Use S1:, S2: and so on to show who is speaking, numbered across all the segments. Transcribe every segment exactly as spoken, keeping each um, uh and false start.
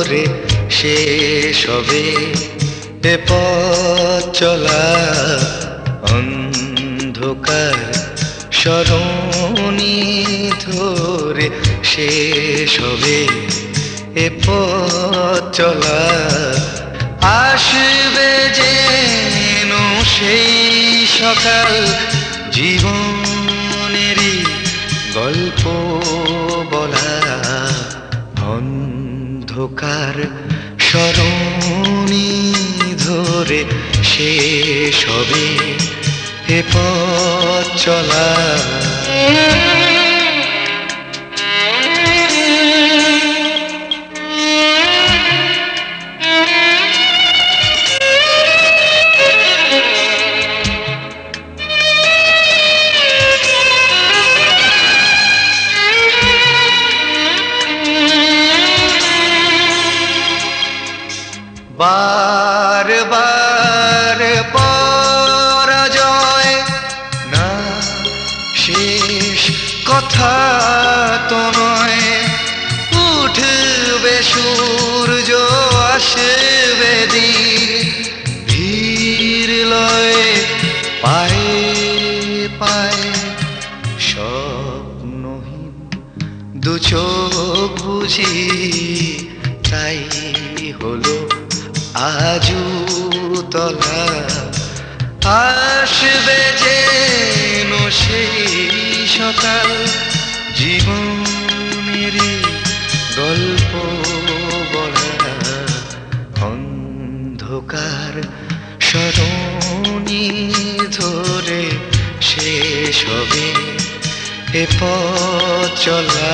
S1: ধরে শেষ হবে এ পথ চলা, অন্ধকার সরণি ধরে শেষ হবে এ পথ চলা। আসবে যেন সেই সকাল, জীবনেরই গল্প বলা, অন্ধকার সরণি ধরে শেষ হবে এ পথ চলা। বার বার পরাজয় না শেষ কথা তো নয়, উঠবে সূর্য আসবে দিন, ধীর লয়ে পায়ে পায়ে স্বপ্নহীন দু চোখ বুঝি, তাই হলো আজু তলা। আসবে যেন সেই সকাল, জীবনেরই গল্প বলা, অন্ধকার সরণি ধরে শেষ হবে এ পথ চলা।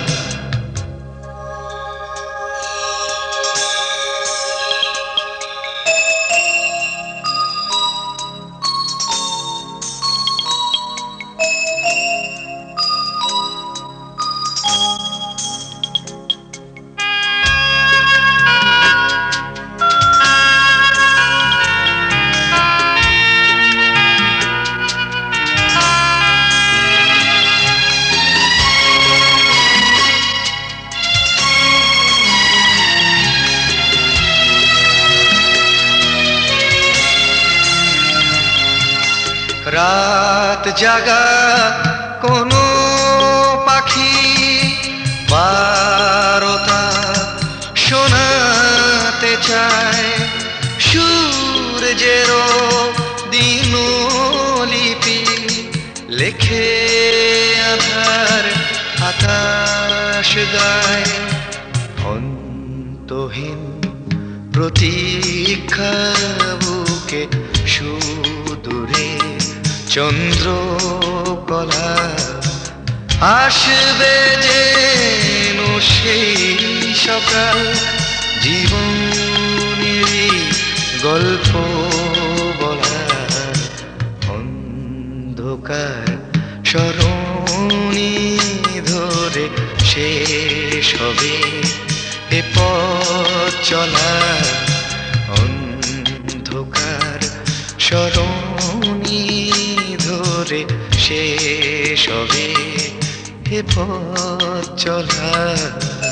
S1: রাত জাগা কোনো পাখি বারতা শোনাতে চায়, সূর্যেরও দিনলিপি লেখে আধার আকাশ গায়, অন্তহীন প্রতীক্ষা বুকে সুদূরে চন্দ্র কলা। আসবে যেন সেই সকাল, জীবনেরই গল্প বলা, অন্ধকার সরণি ধরে শেষ হবে এ পথ চলা, অন্ধকার সরণি ধরে শেষ হবে এ পথ চলা।